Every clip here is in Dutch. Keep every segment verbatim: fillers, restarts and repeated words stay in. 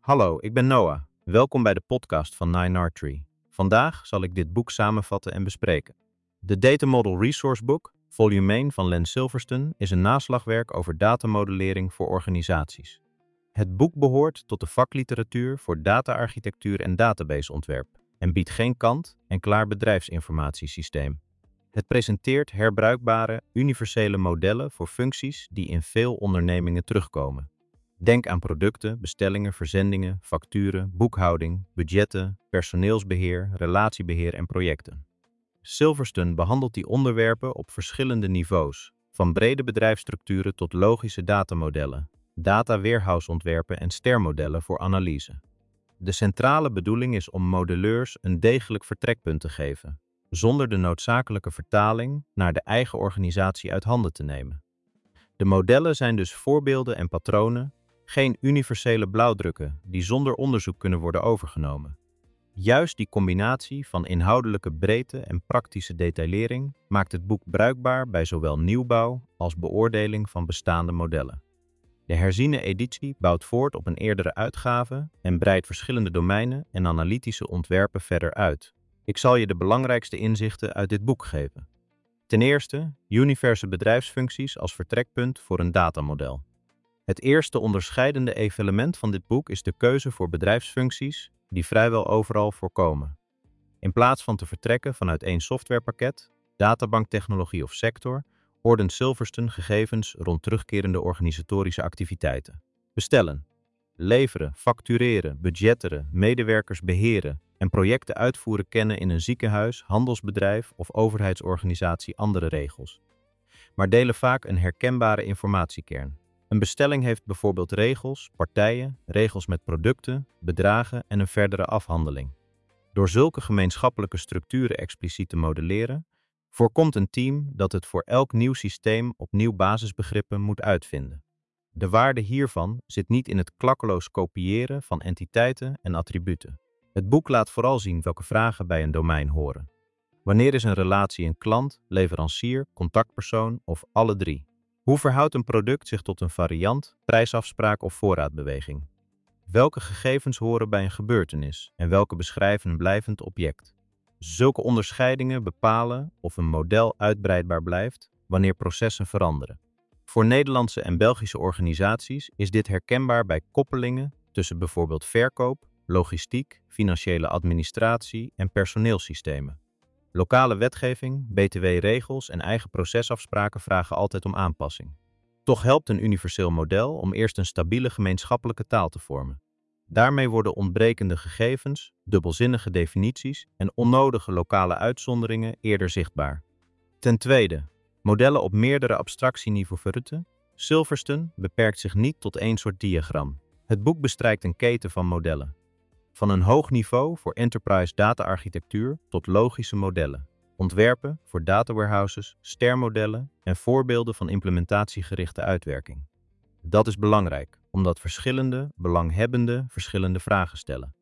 Hallo, ik ben Noah. Welkom bij de podcast van Nine R Tree. Vandaag zal ik dit boek samenvatten en bespreken. De Data Model Resource Book, volume één van Len Silverstone, is een naslagwerk over datamodellering voor organisaties. Het boek behoort tot de vakliteratuur voor data-architectuur en databaseontwerp en biedt geen kant-en-klaar bedrijfsinformatiesysteem. Het presenteert herbruikbare, universele modellen voor functies die in veel ondernemingen terugkomen. Denk aan producten, bestellingen, verzendingen, facturen, boekhouding, budgetten, personeelsbeheer, relatiebeheer en projecten. Silverstone behandelt die onderwerpen op verschillende niveaus, van brede bedrijfsstructuren tot logische datamodellen, data-warehouse-ontwerpen en stermodellen voor analyse. De centrale bedoeling is om modelleurs een degelijk vertrekpunt te geven, zonder de noodzakelijke vertaling naar de eigen organisatie uit handen te nemen. De modellen zijn dus voorbeelden en patronen, geen universele blauwdrukken die zonder onderzoek kunnen worden overgenomen. Juist die combinatie van inhoudelijke breedte en praktische detaillering maakt het boek bruikbaar bij zowel nieuwbouw als beoordeling van bestaande modellen. De herziene editie bouwt voort op een eerdere uitgave en breidt verschillende domeinen en analytische ontwerpen verder uit. Ik zal je de belangrijkste inzichten uit dit boek geven. Ten eerste, universe bedrijfsfuncties als vertrekpunt voor een datamodel. Het eerste onderscheidende element van dit boek is de keuze voor bedrijfsfuncties die vrijwel overal voorkomen. In plaats van te vertrekken vanuit één softwarepakket, databanktechnologie of sector, ordent Silverstone gegevens rond terugkerende organisatorische activiteiten. Bestellen, leveren, factureren, budgetteren, medewerkers beheren en projecten uitvoeren kennen in een ziekenhuis, handelsbedrijf of overheidsorganisatie andere regels, maar delen vaak een herkenbare informatiekern. Een bestelling heeft bijvoorbeeld regels, partijen, regels met producten, bedragen en een verdere afhandeling. Door zulke gemeenschappelijke structuren expliciet te modelleren, voorkomt een team dat het voor elk nieuw systeem opnieuw basisbegrippen moet uitvinden. De waarde hiervan zit niet in het klakkeloos kopiëren van entiteiten en attributen. Het boek laat vooral zien welke vragen bij een domein horen. Wanneer is een relatie een klant, leverancier, contactpersoon of alle drie? Hoe verhoudt een product zich tot een variant, prijsafspraak of voorraadbeweging? Welke gegevens horen bij een gebeurtenis en welke beschrijven een blijvend object? Zulke onderscheidingen bepalen of een model uitbreidbaar blijft wanneer processen veranderen. Voor Nederlandse en Belgische organisaties is dit herkenbaar bij koppelingen tussen bijvoorbeeld verkoop, logistiek, financiële administratie en personeelssystemen. Lokale wetgeving, B T W-regels en eigen procesafspraken vragen altijd om aanpassing. Toch helpt een universeel model om eerst een stabiele gemeenschappelijke taal te vormen. Daarmee worden ontbrekende gegevens, dubbelzinnige definities en onnodige lokale uitzonderingen eerder zichtbaar. Ten tweede, modellen op meerdere abstractieniveaus verrutten. Silverstone beperkt zich niet tot één soort diagram. Het boek bestrijkt een keten van modellen. Van een hoog niveau voor enterprise data-architectuur tot logische modellen, ontwerpen voor data warehouses, stermodellen en voorbeelden van implementatiegerichte uitwerking. Dat is belangrijk, omdat verschillende belanghebbenden verschillende vragen stellen.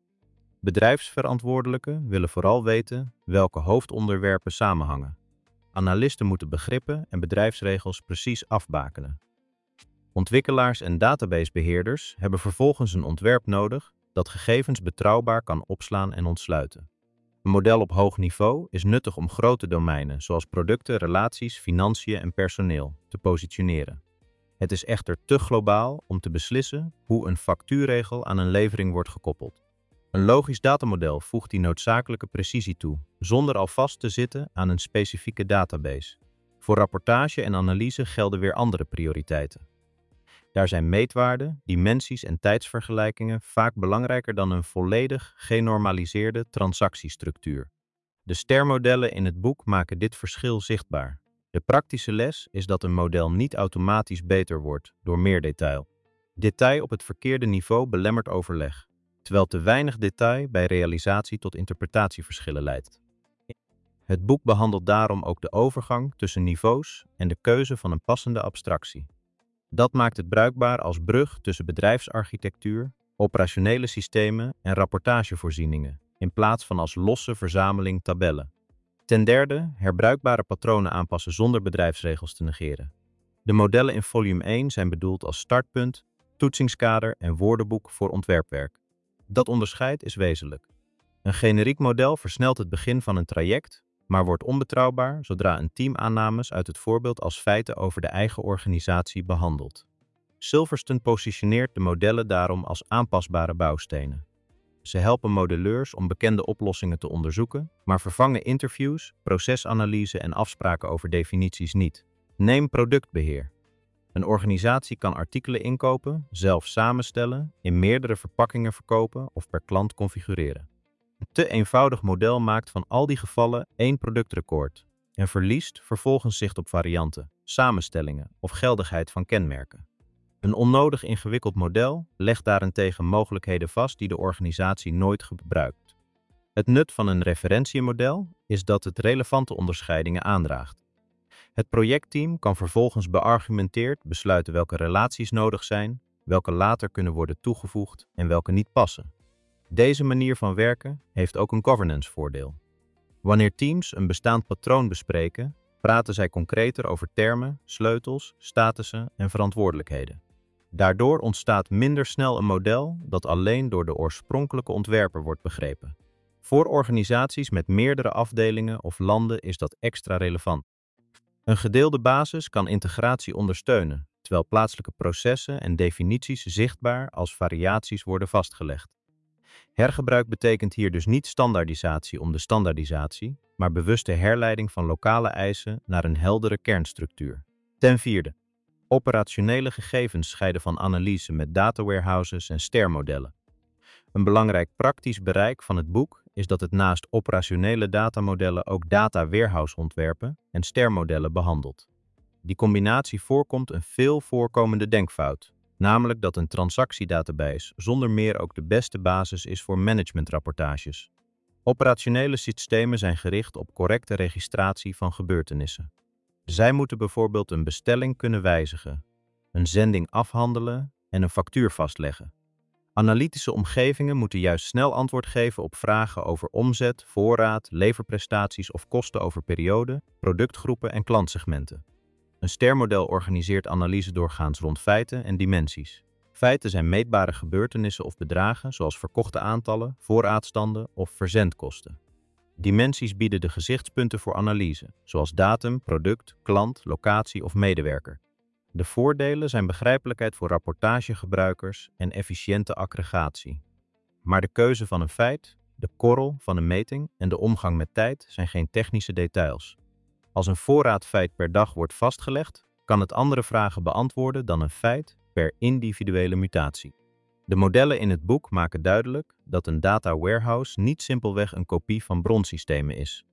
Bedrijfsverantwoordelijken willen vooral weten welke hoofdonderwerpen samenhangen. Analisten moeten begrippen en bedrijfsregels precies afbakenen. Ontwikkelaars en databasebeheerders hebben vervolgens een ontwerp nodig dat gegevens betrouwbaar kan opslaan en ontsluiten. Een model op hoog niveau is nuttig om grote domeinen, zoals producten, relaties, financiën en personeel, te positioneren. Het is echter te globaal om te beslissen hoe een factuurregel aan een levering wordt gekoppeld. Een logisch datamodel voegt die noodzakelijke precisie toe, zonder al vast te zitten aan een specifieke database. Voor rapportage en analyse gelden weer andere prioriteiten. Daar zijn meetwaarden, dimensies en tijdsvergelijkingen vaak belangrijker dan een volledig genormaliseerde transactiestructuur. De stermodellen in het boek maken dit verschil zichtbaar. De praktische les is dat een model niet automatisch beter wordt door meer detail. Detail op het verkeerde niveau belemmert overleg, terwijl te weinig detail bij realisatie tot interpretatieverschillen leidt. Het boek behandelt daarom ook de overgang tussen niveaus en de keuze van een passende abstractie. Dat maakt het bruikbaar als brug tussen bedrijfsarchitectuur, operationele systemen en rapportagevoorzieningen, in plaats van als losse verzameling tabellen. Ten derde, herbruikbare patronen aanpassen zonder bedrijfsregels te negeren. De modellen in volume één zijn bedoeld als startpunt, toetsingskader en woordenboek voor ontwerpwerk. Dat onderscheid is wezenlijk. Een generiek model versnelt het begin van een traject, maar wordt onbetrouwbaar zodra een team aannames uit het voorbeeld als feiten over de eigen organisatie behandelt. Silverstone positioneert de modellen daarom als aanpasbare bouwstenen. Ze helpen modelleurs om bekende oplossingen te onderzoeken, maar vervangen interviews, procesanalyse en afspraken over definities niet. Neem productbeheer. Een organisatie kan artikelen inkopen, zelf samenstellen, in meerdere verpakkingen verkopen of per klant configureren. Een te eenvoudig model maakt van al die gevallen één productrecord en verliest vervolgens zicht op varianten, samenstellingen of geldigheid van kenmerken. Een onnodig ingewikkeld model legt daarentegen mogelijkheden vast die de organisatie nooit gebruikt. Het nut van een referentiemodel is dat het relevante onderscheidingen aandraagt. Het projectteam kan vervolgens beargumenteerd besluiten welke relaties nodig zijn, welke later kunnen worden toegevoegd en welke niet passen. Deze manier van werken heeft ook een governance-voordeel. Wanneer teams een bestaand patroon bespreken, praten zij concreter over termen, sleutels, statussen en verantwoordelijkheden. Daardoor ontstaat minder snel een model dat alleen door de oorspronkelijke ontwerper wordt begrepen. Voor organisaties met meerdere afdelingen of landen is dat extra relevant. Een gedeelde basis kan integratie ondersteunen, terwijl plaatselijke processen en definities zichtbaar als variaties worden vastgelegd. Hergebruik betekent hier dus niet standaardisatie om de standaardisatie, maar bewuste herleiding van lokale eisen naar een heldere kernstructuur. Ten vierde, operationele gegevens scheiden van analyse met data warehouses en stermodellen. Een belangrijk praktisch bereik van het boek is dat het naast operationele datamodellen ook data warehouse ontwerpen en stermodellen behandelt. Die combinatie voorkomt een veel voorkomende denkfout, namelijk dat een transactiedatabase zonder meer ook de beste basis is voor managementrapportages. Operationele systemen zijn gericht op correcte registratie van gebeurtenissen. Zij moeten bijvoorbeeld een bestelling kunnen wijzigen, een zending afhandelen en een factuur vastleggen. Analytische omgevingen moeten juist snel antwoord geven op vragen over omzet, voorraad, leverprestaties of kosten over perioden, productgroepen en klantsegmenten. Een stermodel organiseert analyse doorgaans rond feiten en dimensies. Feiten zijn meetbare gebeurtenissen of bedragen, zoals verkochte aantallen, voorraadstanden of verzendkosten. Dimensies bieden de gezichtspunten voor analyse, zoals datum, product, klant, locatie of medewerker. De voordelen zijn begrijpelijkheid voor rapportagegebruikers en efficiënte aggregatie. Maar de keuze van een feit, de korrel van een meting en de omgang met tijd zijn geen technische details. Als een voorraadfeit per dag wordt vastgelegd, kan het andere vragen beantwoorden dan een feit per individuele mutatie. De modellen in het boek maken duidelijk dat een data warehouse niet simpelweg een kopie van bronsystemen is.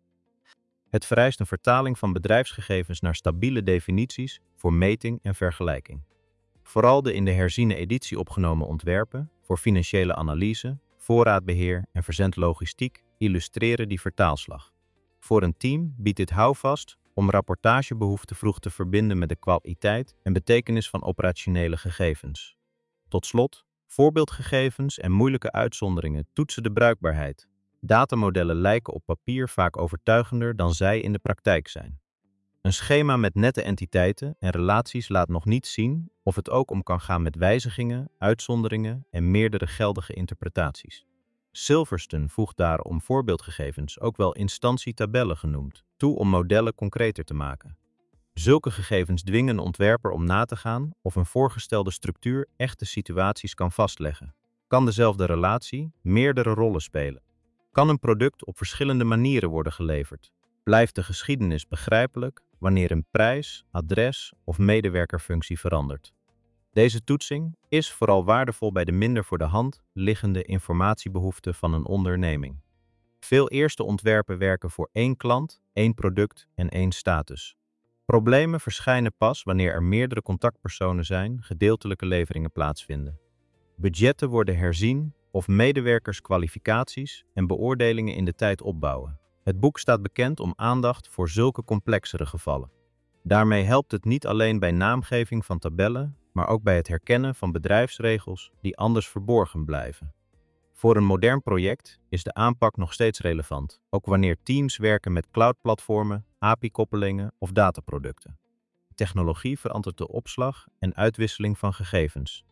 Het vereist een vertaling van bedrijfsgegevens naar stabiele definities voor meting en vergelijking. Vooral de in de herziene editie opgenomen ontwerpen voor financiële analyse, voorraadbeheer en verzendlogistiek illustreren die vertaalslag. Voor een team biedt dit houvast om rapportagebehoeften vroeg te verbinden met de kwaliteit en betekenis van operationele gegevens. Tot slot, voorbeeldgegevens en moeilijke uitzonderingen toetsen de bruikbaarheid. Datamodellen lijken op papier vaak overtuigender dan zij in de praktijk zijn. Een schema met nette entiteiten en relaties laat nog niet zien of het ook om kan gaan met wijzigingen, uitzonderingen en meerdere geldige interpretaties. Silverstone voegt daarom voorbeeldgegevens, ook wel instantietabellen genoemd, toe om modellen concreter te maken. Zulke gegevens dwingen een ontwerper om na te gaan of een voorgestelde structuur echte situaties kan vastleggen. Kan dezelfde relatie meerdere rollen spelen? Kan een product op verschillende manieren worden geleverd? Blijft de geschiedenis begrijpelijk wanneer een prijs, adres of medewerkerfunctie verandert? Deze toetsing is vooral waardevol bij de minder voor de hand liggende informatiebehoeften van een onderneming. Veel eerste ontwerpen werken voor één klant, één product en één status. Problemen verschijnen pas wanneer er meerdere contactpersonen zijn, gedeeltelijke leveringen plaatsvinden. Budgetten worden herzien of medewerkers kwalificaties en beoordelingen in de tijd opbouwen. Het boek staat bekend om aandacht voor zulke complexere gevallen. Daarmee helpt het niet alleen bij naamgeving van tabellen, maar ook bij het herkennen van bedrijfsregels die anders verborgen blijven. Voor een modern project is de aanpak nog steeds relevant, ook wanneer teams werken met cloudplatformen, A P I-koppelingen of dataproducten. Technologie verandert de opslag en uitwisseling van gegevens.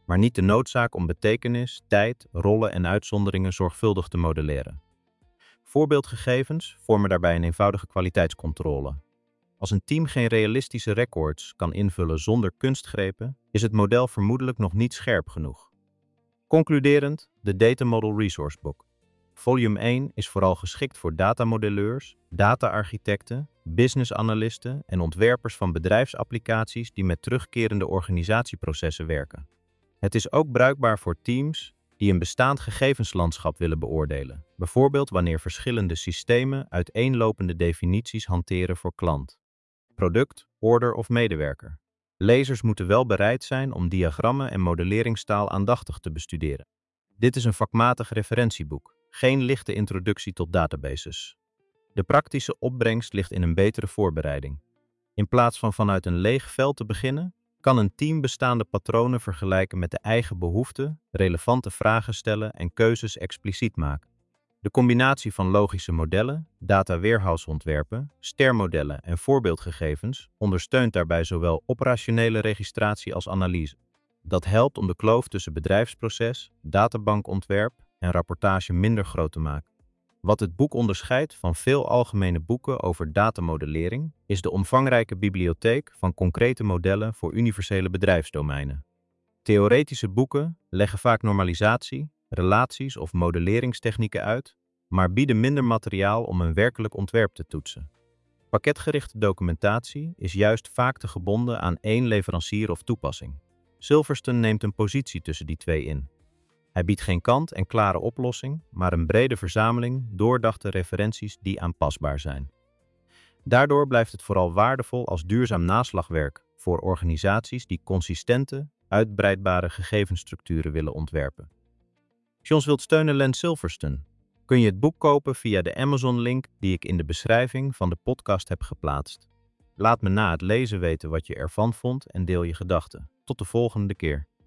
maar niet de noodzaak om betekenis, tijd, rollen en uitzonderingen zorgvuldig te modelleren. Voorbeeldgegevens vormen daarbij een eenvoudige kwaliteitscontrole. Als een team geen realistische records kan invullen zonder kunstgrepen, is het model vermoedelijk nog niet scherp genoeg. Concluderend, de Data Model Resource Book. Volume één is vooral geschikt voor datamodelleurs, data-architecten, business-analysten en ontwerpers van bedrijfsapplicaties die met terugkerende organisatieprocessen werken. Het is ook bruikbaar voor teams die een bestaand gegevenslandschap willen beoordelen, bijvoorbeeld wanneer verschillende systemen uiteenlopende definities hanteren voor klant, product, order of medewerker. Lezers moeten wel bereid zijn om diagrammen en modelleringstaal aandachtig te bestuderen. Dit is een vakmatig referentieboek, geen lichte introductie tot databases. De praktische opbrengst ligt in een betere voorbereiding. In plaats van vanuit een leeg veld te beginnen, kan een team bestaande patronen vergelijken met de eigen behoeften, relevante vragen stellen en keuzes expliciet maken. De combinatie van logische modellen, data warehouse ontwerpen, stermodellen en voorbeeldgegevens ondersteunt daarbij zowel operationele registratie als analyse. Dat helpt om de kloof tussen bedrijfsproces, databankontwerp en rapportage minder groot te maken. Wat het boek onderscheidt van veel algemene boeken over datamodellering is de omvangrijke bibliotheek van concrete modellen voor universele bedrijfsdomeinen. Theoretische boeken leggen vaak normalisatie, relaties of modelleringstechnieken uit, maar bieden minder materiaal om een werkelijk ontwerp te toetsen. Pakketgerichte documentatie is juist vaak te gebonden aan één leverancier of toepassing. Silverstone neemt een positie tussen die twee in. Hij biedt geen kant-en-klare oplossing, maar een brede verzameling doordachte referenties die aanpasbaar zijn. Daardoor blijft het vooral waardevol als duurzaam naslagwerk voor organisaties die consistente, uitbreidbare gegevensstructuren willen ontwerpen. Als je ons wilt steunen, Len Silverstone, kun je het boek kopen via de Amazon-link die ik in de beschrijving van de podcast heb geplaatst. Laat me na het lezen weten wat je ervan vond en deel je gedachten. Tot de volgende keer.